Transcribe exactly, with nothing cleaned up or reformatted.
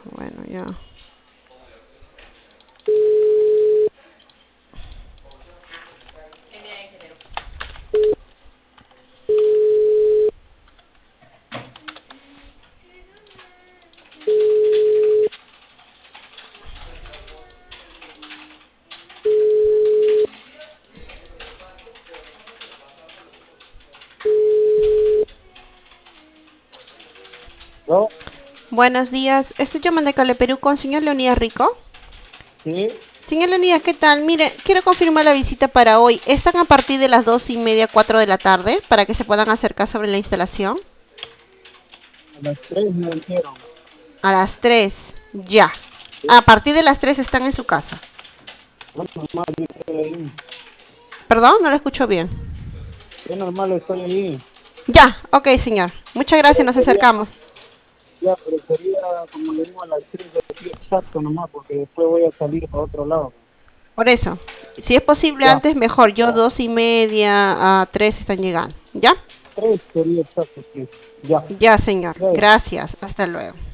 Bueno, ya. ¿No? Buenos días. Estoy llamando de Cale Perú con señor Leonidas Rico. Sí, Señor Leonidas, ¿qué tal? Mire, quiero confirmar la visita para hoy. Están a partir de las dos y media, cuatro de la tarde, para que se puedan acercar sobre la instalación. a las tres me dijeron. A las tres, ya. Sí, A partir de las tres están en su casa. es normal, yo estoy ahí. Perdón, no lo escucho bien. Es normal, estoy ahí. Ya, ok, señor. Muchas gracias, Pero nos sería, acercamos. ya, pero sería, como le digo, a las tres de aquí exacto nomás, porque después voy a salir para otro lado. Por eso, si es posible Ya, antes, mejor. Yo dos y media a tres están llegando. ¿Ya? tres sería exacto, sí. Ya, Ya, señor. ya. Gracias. Hasta luego.